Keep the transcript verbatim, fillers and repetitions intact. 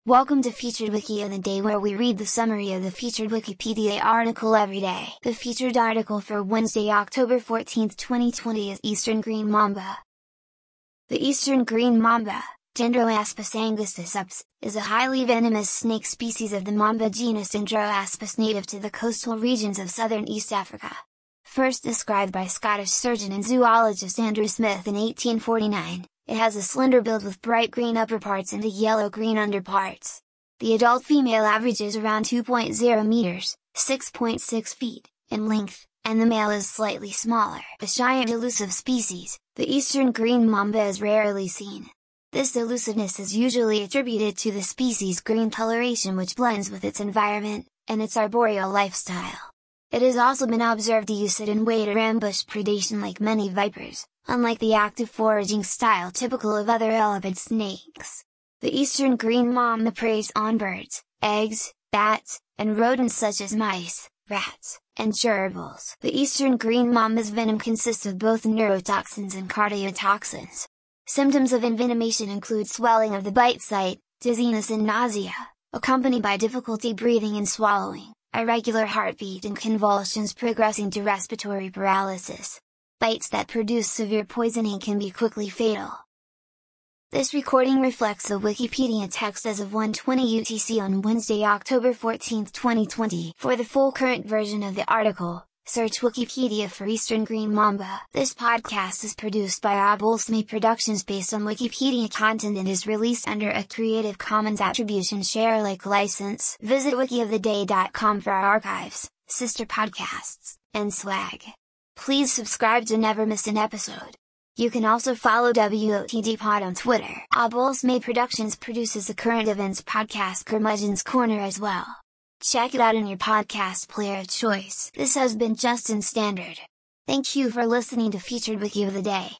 Welcome to Featured Wiki of the Day, where we read the summary of the featured Wikipedia article every day. The featured article for Wednesday, October fourteenth, twenty twenty is Eastern Green Mamba. The Eastern Green Mamba, Dendroaspis angusticeps, is a highly venomous snake species of the mamba genus Dendroaspis native to the coastal regions of southern East Africa. First described by Scottish surgeon and zoologist Andrew Smith in eighteen forty-nine. It has a slender build with bright green upperparts and a yellow-green underparts. The adult female averages around two point zero meters, six point six feet, in length, and the male is slightly smaller. A shy and elusive species, the Eastern Green Mamba is rarely seen. This elusiveness is usually attributed to the species' green coloration, which blends with its environment, and its arboreal lifestyle. It has also been observed to use hidden weight or ambush predation like many vipers, unlike the active foraging style typical of other elapid snakes. The Eastern Green Mamba preys on birds, eggs, bats, and rodents such as mice, rats, and gerbils. The Eastern Green Mamba's venom consists of both neurotoxins and cardiotoxins. Symptoms of envenomation include swelling of the bite site, dizziness and nausea, accompanied by difficulty breathing and swallowing, irregular heartbeat and convulsions progressing to respiratory paralysis. Bites that produce severe poisoning can be quickly fatal. This recording reflects the Wikipedia text as of one twenty U T C on Wednesday, October fourteenth, twenty twenty. For the full current version of the article, search Wikipedia for Eastern Green Mamba. This podcast is produced by Abolsme Productions based on Wikipedia content and is released under a Creative Commons Attribution Share Alike license. Visit wiki of the day dot com for our archives, sister podcasts, and swag. Please subscribe to never miss an episode. You can also follow W O T D Pod on Twitter. Abolsme Productions produces the current events podcast Curmudgeon's Corner as well. Check it out in your podcast player of choice. This has been Justin Standard. Thank you for listening to Featured Wiki of the Day.